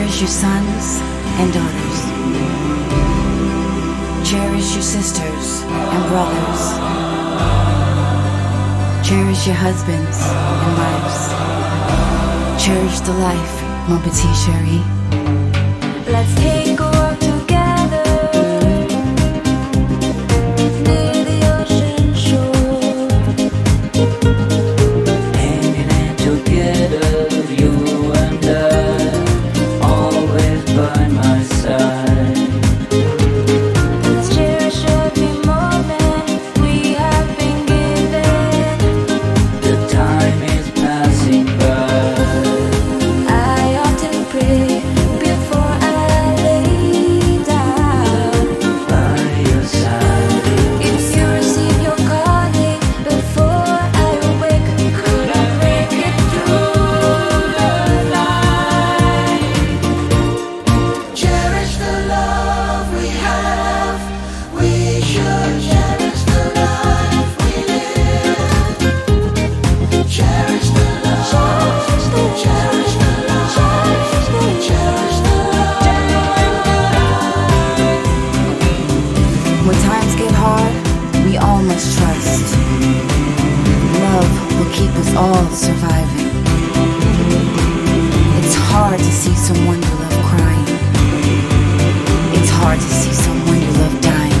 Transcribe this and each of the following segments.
Cherish your sons and daughters. Cherish your sisters and brothers. Cherish your husbands and wives. Cherish the life, mon petit chéri. Let's take a walk together near the ocean shore. Hanging in together, you and I, always by my side. Let's cherish every moment we have been given. The time is passing by. I often pray before I lay down. By your side, If you receive your calling before I wake, could I make it through the night? Cherish the love we have. We should cherish the life we live. Cherish the love. Cherish the love. Cherish the love. When times get hard, we all must trust. Love will keep us all surviving. It's hard to see someone you love crying. It's hard to see someone you love dying.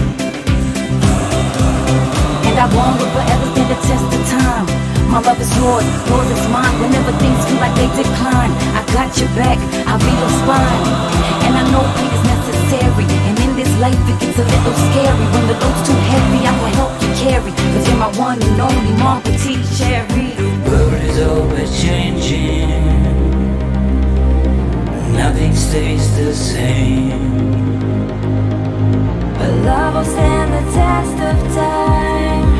And I won't will forever stand the test of time. My love is yours, yours is mine. Whenever things feel like they decline, I got your back, I'll be your spine. And I know pain is necessary. And in this life it gets a little scary. When the load's too heavy, I will help you carry. Cause you're my one and only, mon petit chéri. the world is always changing. Nothing stays the same. But love will stand the test of time,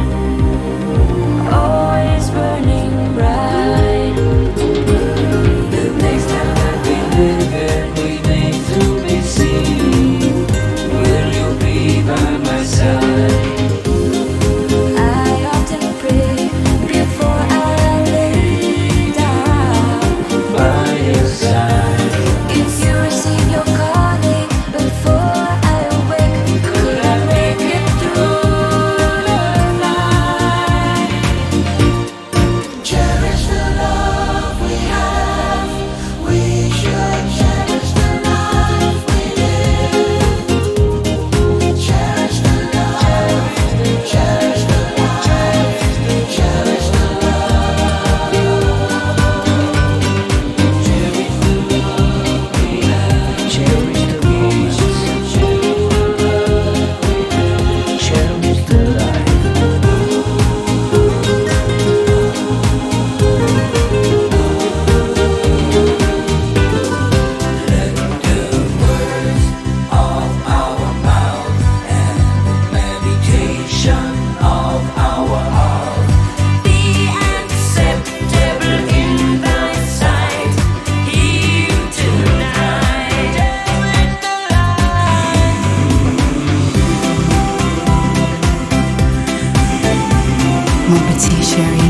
always burning bright. The next time that we live and we make to be seen, will you be by my side? I often pray before I lay down. By your side, If you receive your calling before I wake, could I make it through the night? Cherish the love we have. We should cherish the life we live. Cherish the love. Cherish the life. Cherish the love. cherish the moments, cherish the life. Let the words of our mouth and the meditation of our heart be acceptable in thy sight. Hear you tonight. Mon petit chéri.